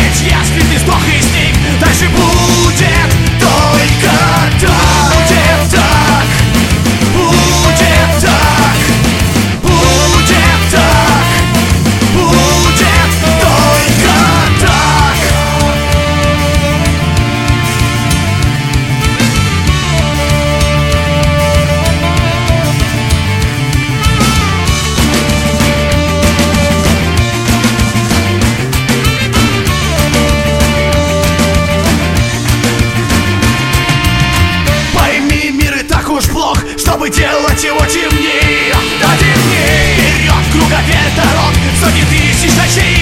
Ведь если ты сдох и сник, дальше будет только так. Будет так, будет так, будет так, будет только так. Пойми, мир и так уж плох, чтобы делать его темнее. Да темнее. Вперед, круговерть дорог, сотни тысяч ночей